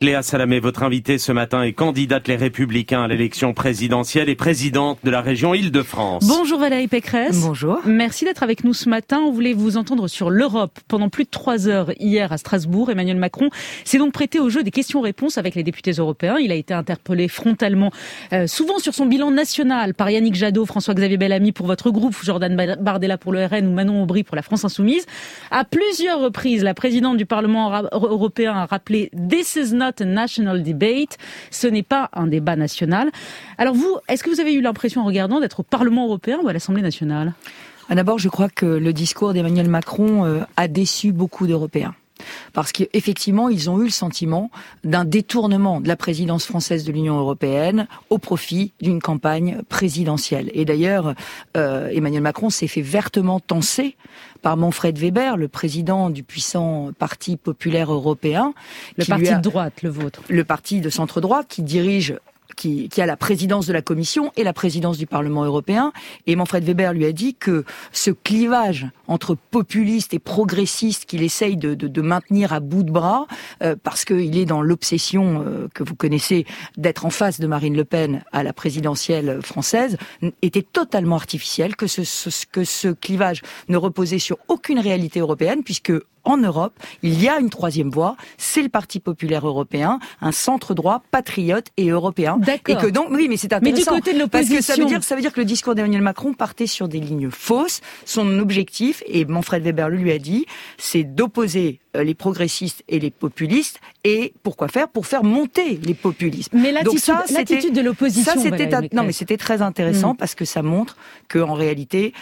Léa Salamé, votre invitée ce matin est candidate Les Républicains à l'élection présidentielle et présidente de la région Île-de-France. Bonjour Valérie Pécresse. Bonjour. Merci d'être avec nous ce matin. On voulait vous entendre sur l'Europe. Pendant plus de 3 heures hier à Strasbourg, Emmanuel Macron s'est donc prêté au jeu des questions-réponses avec les députés européens. Il a été interpellé frontalement, souvent sur son bilan national, par Yannick Jadot, François-Xavier Bellamy pour votre groupe, Jordan Bardella pour le RN ou Manon Aubry pour la France Insoumise. À plusieurs reprises, la présidente du Parlement européen a rappelé « This is not a national debate ». Ce n'est pas un débat national. Alors vous, est-ce que vous avez eu l'impression en regardant d'être au Parlement européen ou à l'Assemblée nationale ? D'abord, je crois que le discours d'Emmanuel Macron a déçu beaucoup d'Européens. Parce qu'effectivement, ils ont eu le sentiment d'un détournement de la présidence française de l'Union européenne au profit d'une campagne présidentielle. Et d'ailleurs, Emmanuel Macron s'est fait vertement tancer par Manfred Weber, le président du puissant Parti populaire européen. Le parti de droite, le vôtre. Le parti de centre-droit qui dirige... Qui a la présidence de la Commission et la présidence du Parlement européen. Et Manfred Weber lui a dit que ce clivage entre populistes et progressistes qu'il essaye de maintenir à bout de bras, parce qu'il est dans l'obsession que vous connaissez d'être en face de Marine Le Pen à la présidentielle française, était totalement artificiel, que ce clivage ne reposait sur aucune réalité européenne, puisque en Europe, il y a une troisième voie, c'est le Parti populaire européen, un centre-droit patriote et européen. D'accord. Et que donc, oui, mais c'est intéressant. Mais du côté de l'opposition, parce que ça veut dire que le discours d'Emmanuel Macron partait sur des lignes fausses. Son objectif, et Manfred Weber lui a dit, c'est d'opposer les progressistes et les populistes. Et pourquoi faire ? Pour faire monter les populismes. Mais l'attitude de l'opposition, mais c'était très intéressant parce que ça montre que en réalité,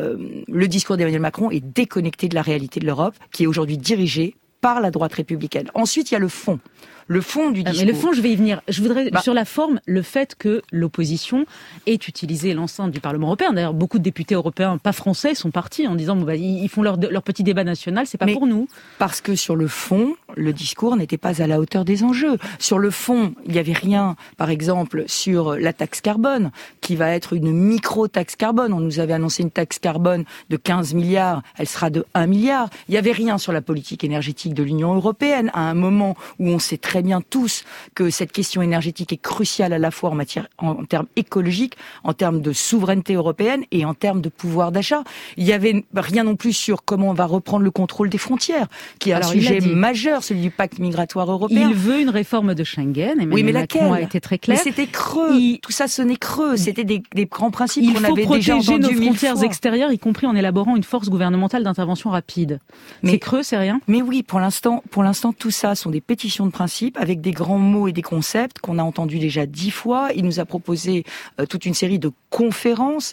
le discours d'Emmanuel Macron est déconnecté de la réalité de l'Europe, qui est aujourd'hui dirigée par la droite républicaine. Ensuite, il y a le fond. Le fond du discours. Mais le fond, je vais y venir. Je voudrais, sur la forme, le fait que l'opposition ait utilisé l'enceinte du Parlement européen. D'ailleurs, beaucoup de députés européens, pas français, sont partis en disant ils font leur petit débat national, c'est pas pour nous. Parce que sur le fond, le discours n'était pas à la hauteur des enjeux. Sur le fond, il n'y avait rien, par exemple, sur la taxe carbone, qui va être une micro-taxe carbone. On nous avait annoncé une taxe carbone de 15 milliards, elle sera de 1 milliard. Il n'y avait rien sur la politique énergétique de l'Union européenne, à un moment où on sait très bien tous que cette question énergétique est cruciale à la fois en termes écologiques, en termes de souveraineté européenne et en termes de pouvoir d'achat. Il n'y avait rien non plus sur comment on va reprendre le contrôle des frontières, qui est un sujet majeur, celui du pacte migratoire européen. Il veut une réforme de Schengen. Oui, mais laquelle ? Macron a été très clair. Mais c'était creux. Tout ça sonnait creux. C'était des grands principes qu'on avait déjà entendus. Il faut protéger nos frontières extérieures, y compris en élaborant une force gouvernementale d'intervention rapide. Mais c'est creux, c'est rien ? Mais oui, pour l'instant, tout ça sont des pétitions de principe avec des grands mots et des concepts qu'on a entendus déjà 10 fois. Il nous a proposé toute une série de conférences.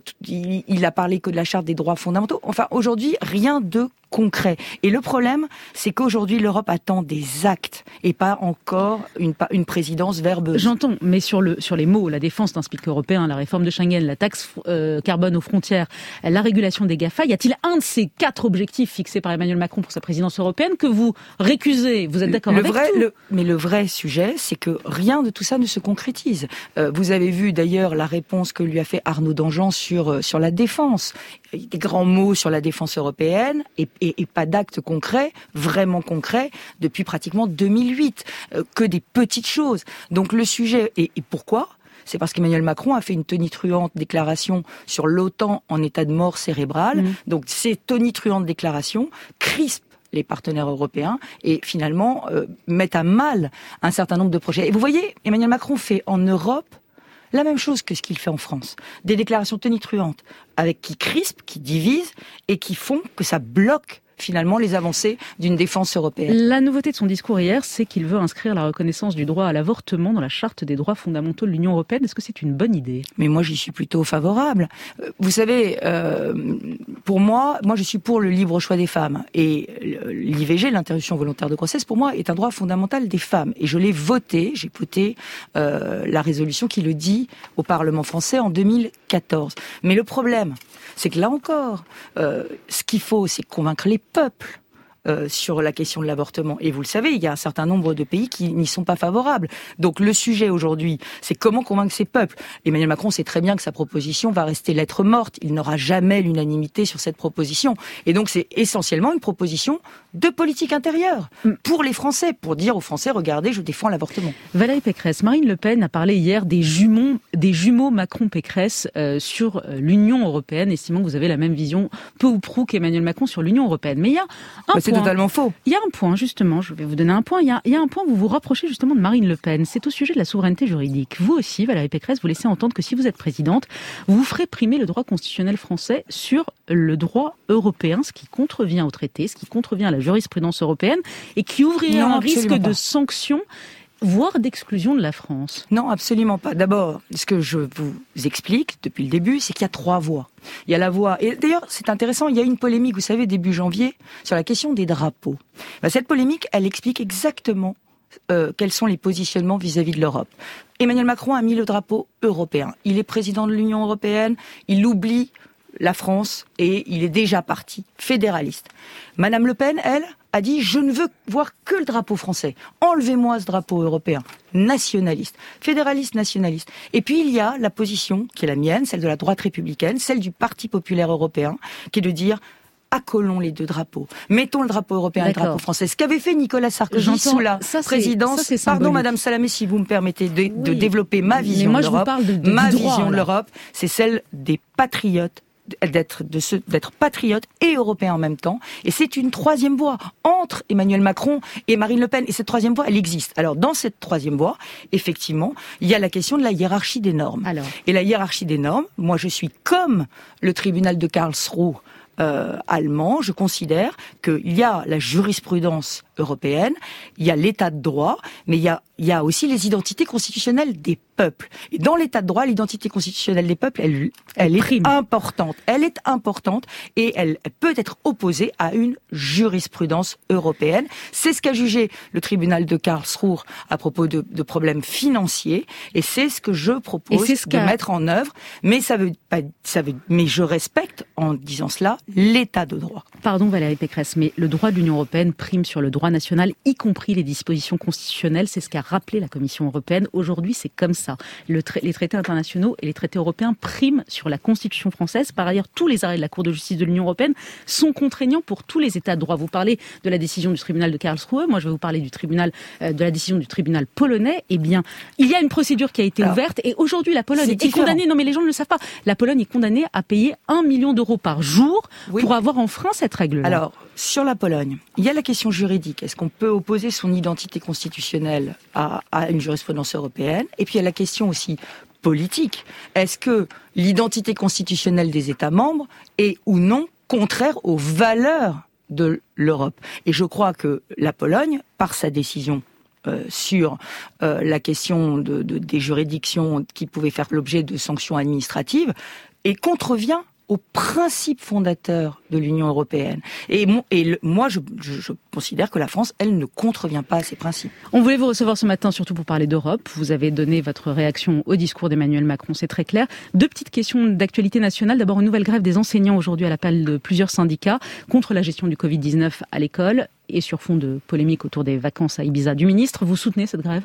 Il a parlé que de la charte des droits fondamentaux. Enfin, aujourd'hui, rien de concret. Et le problème, c'est qu'aujourd'hui, l'Europe attend des actes et pas encore une présidence verbeuse. J'entends, mais sur les mots, la défense d'un SPIC européen, la réforme de Schengen, la taxe carbone aux frontières, la régulation des GAFA, y a-t-il un de ces 4 objectifs fixés par Emmanuel Macron pour sa présidence européenne que vous récusez ? Vous êtes d'accord avec tout ? Mais le vrai sujet, c'est que rien de tout ça ne se concrétise. Vous avez vu d'ailleurs la réponse que lui a fait Arnaud Danjean sur la défense. Des grands mots sur la défense européenne et pas d'actes concrets, vraiment concrets, depuis pratiquement 2008. Que des petites choses. Donc le sujet, et pourquoi ? C'est parce qu'Emmanuel Macron a fait une tonitruante déclaration sur l'OTAN en état de mort cérébrale. Donc ces tonitruantes déclarations crispent les partenaires européens et finalement mettent à mal un certain nombre de projets. Et vous voyez, Emmanuel Macron fait en Europe la même chose que ce qu'il fait en France. Des déclarations tonitruantes qui crispent, qui divisent et qui font que ça bloque finalement les avancées d'une défense européenne. La nouveauté de son discours hier, c'est qu'il veut inscrire la reconnaissance du droit à l'avortement dans la charte des droits fondamentaux de l'Union européenne. Est-ce que c'est une bonne idée ? Mais moi, j'y suis plutôt favorable. Vous savez, pour moi, je suis pour le libre choix des femmes. Et l'IVG, l'interruption volontaire de grossesse, pour moi, est un droit fondamental des femmes. Et je l'ai voté, j'ai voté la résolution qui le dit au Parlement français en 2014. Mais le problème, c'est que là encore, ce qu'il faut, c'est convaincre les peuples sur la question de l'avortement. Et vous le savez, il y a un certain nombre de pays qui n'y sont pas favorables. Donc le sujet aujourd'hui, c'est comment convaincre ces peuples. Emmanuel Macron sait très bien que sa proposition va rester lettre morte. Il n'aura jamais l'unanimité sur cette proposition. Et donc c'est essentiellement une proposition de politique intérieure pour les Français, pour dire aux Français, regardez, je défends l'avortement. Valérie Pécresse, Marine Le Pen a parlé hier des jumeaux Macron-Pécresse sur l'Union européenne, estimant que vous avez la même vision peu ou prou qu'Emmanuel Macron sur l'Union européenne. Mais il y a un point. C'est totalement faux. Il y a un point, justement, je vais vous donner un point. Il y a un point où vous vous rapprochez justement de Marine Le Pen. C'est au sujet de la souveraineté juridique. Vous aussi, Valérie Pécresse, vous laissez entendre que si vous êtes présidente, vous ferez primer le droit constitutionnel français sur le droit européen, ce qui contrevient au traité, ce qui contrevient à la jurisprudence européenne et qui ouvrirait un risque de sanctions, voire d'exclusion de la France. Non, absolument pas. D'abord, ce que je vous explique depuis le début, c'est qu'il y a 3 voies. Il y a la voie... Et d'ailleurs, c'est intéressant, il y a eu une polémique, vous savez, début janvier, sur la question des drapeaux. Cette polémique, elle explique exactement quels sont les positionnements vis-à-vis de l'Europe. Emmanuel Macron a mis le drapeau européen. Il est président de l'Union européenne, il oublie la France et il est déjà parti, fédéraliste. Madame Le Pen, elle, a dit « Je ne veux voir que le drapeau français. Enlevez-moi ce drapeau européen. » Nationaliste, fédéraliste, nationaliste. Et puis il y a la position qui est la mienne, celle de la droite républicaine, celle du Parti populaire européen, qui est de dire « Accolons les 2 drapeaux. Mettons le drapeau européen et le drapeau français. » Ce qu'avait fait Nicolas Sarkozy sous la présidence. Pardon, Madame Salamé, si vous me permettez de développer ma vision de l'Europe. Ma vision de l'Europe, c'est celle des patriotes, d'être patriote et européen en même temps. Et c'est une 3e voie entre Emmanuel Macron et Marine Le Pen. Et cette 3e voie, elle existe. Alors, dans cette 3e voie, effectivement, il y a la question de la hiérarchie des normes. Et la hiérarchie des normes, moi, je suis comme le tribunal de Karlsruhe allemand, je considère qu'il y a la jurisprudence européenne, il y a l'état de droit, mais il y a aussi les identités constitutionnelles des peuples. Et dans l'état de droit, l'identité constitutionnelle des peuples, elle est importante. Elle est importante et elle peut être opposée à une jurisprudence européenne. C'est ce qu'a jugé le tribunal de Karlsruhe à propos de problèmes financiers et c'est ce que je propose de mettre en œuvre. Mais mais je respecte, en disant cela, l'état de droit. Pardon Valérie Pécresse, mais le droit de l'Union européenne prime sur le droit national, y compris les dispositions constitutionnelles. C'est ce qu'a rappelé la Commission européenne. Aujourd'hui, c'est comme ça. Les traités internationaux et les traités européens priment sur la Constitution française. Par ailleurs, tous les arrêts de la Cour de justice de l'Union européenne sont contraignants pour tous les États de droit. Vous parlez de la décision du tribunal de Karlsruhe. Moi, je vais vous parler de la décision du tribunal polonais. Eh bien, il y a une procédure qui a été ouverte et aujourd'hui, la Pologne est condamnée. Non, mais les gens ne le savent pas. La Pologne est condamnée à payer 1 million d'euros par jour pour avoir enfreint cette règle-là. Alors, sur la Pologne, il y a la question juridique. Est-ce qu'on peut opposer son identité constitutionnelle à une jurisprudence européenne? Et puis il y a la question aussi politique. Est-ce que l'identité constitutionnelle des États membres est ou non contraire aux valeurs de l'Europe? Et je crois que la Pologne, par sa décision sur la question des juridictions qui pouvaient faire l'objet de sanctions administratives, et contrevient aux principes fondateurs de l'Union européenne. Et moi, je considère que la France, elle, ne contrevient pas à ces principes. On voulait vous recevoir ce matin, surtout pour parler d'Europe. Vous avez donné votre réaction au discours d'Emmanuel Macron, c'est très clair. 2 petites questions d'actualité nationale. D'abord, une nouvelle grève des enseignants aujourd'hui à l'appel de plusieurs syndicats contre la gestion du Covid-19 à l'école et sur fond de polémique autour des vacances à Ibiza du ministre. Vous soutenez cette grève ?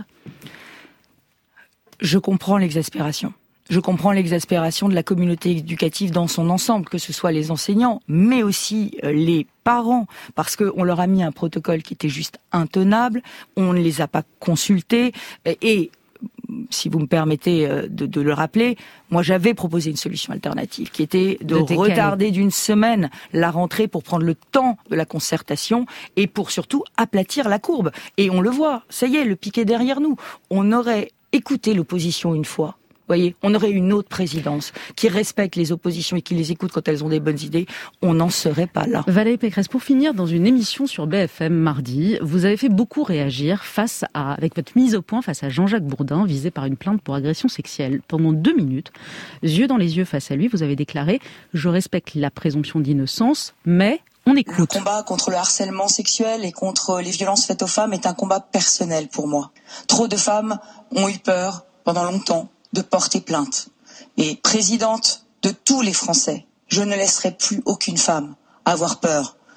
Je comprends l'exaspération. Je comprends l'exaspération de la communauté éducative dans son ensemble, que ce soit les enseignants, mais aussi les parents, parce qu'on leur a mis un protocole qui était juste intenable, on ne les a pas consultés, et si vous me permettez de le rappeler, moi j'avais proposé une solution alternative, qui était de retarder d'1 semaine la rentrée pour prendre le temps de la concertation, et pour surtout aplatir la courbe. Et on le voit, ça y est, le pic est derrière nous. On aurait écouté l'opposition une fois, voyez, on aurait une autre présidence qui respecte les oppositions et qui les écoute quand elles ont des bonnes idées, on n'en serait pas là. Valérie Pécresse, pour finir, dans une émission sur BFM mardi, vous avez fait beaucoup réagir avec votre mise au point face à Jean-Jacques Bourdin, visé par une plainte pour agression sexuelle. Pendant 2 minutes, yeux dans les yeux face à lui, vous avez déclaré « Je respecte la présomption d'innocence, mais... » On écoute. Le combat contre le harcèlement sexuel et contre les violences faites aux femmes est un combat personnel pour moi. Trop de femmes ont eu peur, pendant longtemps, de porter plainte. Et présidente de tous les Français, je ne laisserai plus aucune femme avoir peur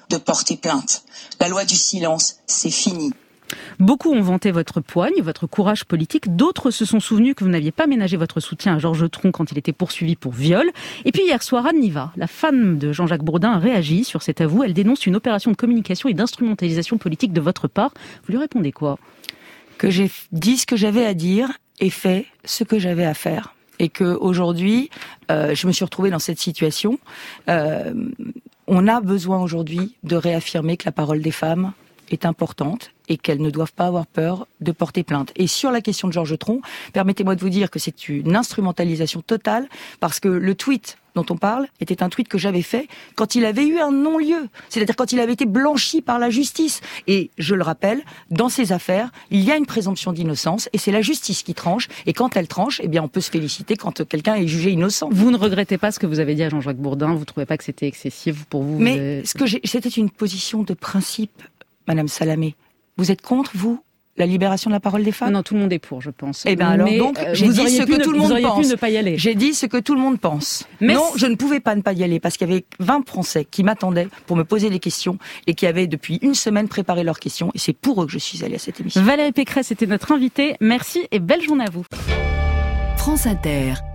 de porter plainte. La loi du silence, c'est fini. Beaucoup ont vanté votre poigne, votre courage politique. D'autres se sont souvenus que vous n'aviez pas ménagé votre soutien à Georges Tron quand il était poursuivi pour viol. Et puis hier soir, Anne Niva, la femme de Jean-Jacques Bourdin, a réagi sur cet avou. Elle dénonce une opération de communication et d'instrumentalisation politique de votre part. Vous lui répondez quoi ? Que j'ai dit ce que j'avais à dire et fait ce que j'avais à faire. Et que aujourd'hui, je me suis retrouvée dans cette situation. On a besoin aujourd'hui de réaffirmer que la parole des femmes est importante et qu'elles ne doivent pas avoir peur de porter plainte. Et sur la question de Georges Tron, permettez-moi de vous dire que c'est une instrumentalisation totale, parce que le tweet dont on parle était un tweet que j'avais fait quand il avait eu un non-lieu, c'est-à-dire quand il avait été blanchi par la justice. Et je le rappelle, dans ces affaires, il y a une présomption d'innocence et c'est la justice qui tranche. Et quand elle tranche, eh bien, on peut se féliciter quand quelqu'un est jugé innocent. Vous ne regrettez pas ce que vous avez dit à Jean-Jacques Bourdin ? Vous ne trouvez pas que c'était excessif pour vous ? Mais c'était une position de principe, Madame Salamé. Vous êtes contre, vous, la libération de la parole des femmes ? Non, tout le monde est pour, je pense. Eh bien alors, donc, j'ai dit ce que tout le monde pense. Vous auriez pu ne pas y aller. J'ai dit ce que tout le monde pense. Non, je ne pouvais pas ne pas y aller, parce qu'il y avait 20 Français qui m'attendaient pour me poser des questions et qui avaient depuis une semaine préparé leurs questions. Et c'est pour eux que je suis allée à cette émission. Valérie Pécresse était notre invitée. Merci et belle journée à vous. France Inter.